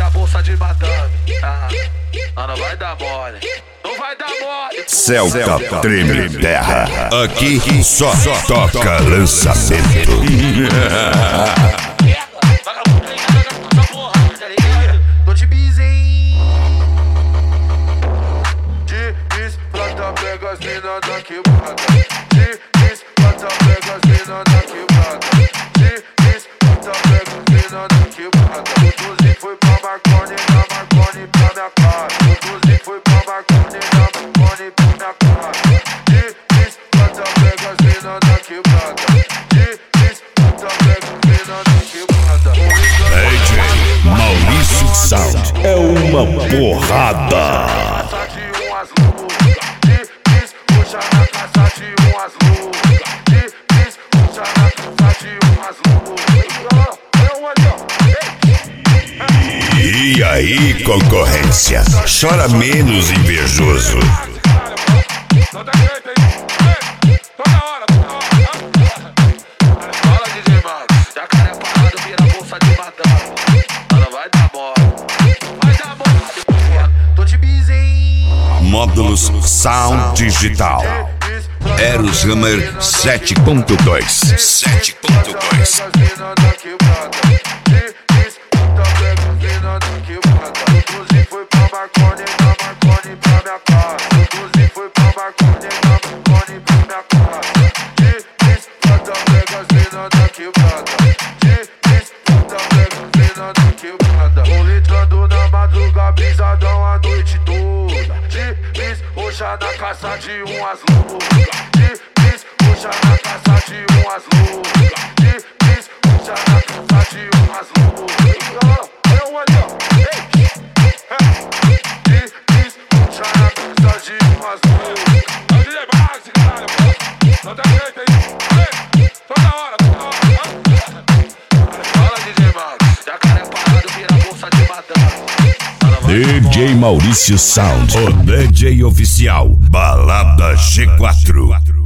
vira bolsa de madame. Não vai dar mole. Não vai dar mole. Celta treme terra. Aqui só toca lançamento. Tô de bizinho. Diz, planta, pega as mina da quebrada. Diz, planta, pega as mina da quebrada. Diz, planta, pega as mina da quebrada. O Tuzi foi pra Marconi, da Marconi pra minha cara. O Tuzi foi pra Marconi, da Marconi pra minha cara. Diz, planta, pega as mina da quebrada. Diz, planta, pega as mina da quebrada. DJ Maurício Sound é uma porrada. Puxa na caça de umas loucas. Puxa na caça de umas loucas. E aí, concorrência, chora menos, invejoso. Toda hora. Fala, DJ Max. Jacaré parado, vira bolsa de madame. Não vai dar mole. Vai dar mole. Tô de bizinho. Módulos Sound Digital Eros Hammer 7.2. Foi pra Marconi, da Marconi pra minha cara. Foi pra Marconi, da Marconi pra minha cara. Diz, planta, pega as mina da quebrada. Diz, planta, pega as mina da quebrada. Roletando na madruga, brisadão a noite toda. Diz, roxa na caça de umas loucas. Diz, roxa na caça de umas loucas. Diz, roxa na caça de umas loucas. DJ Maurício Sound, o DJ oficial, Balada G4.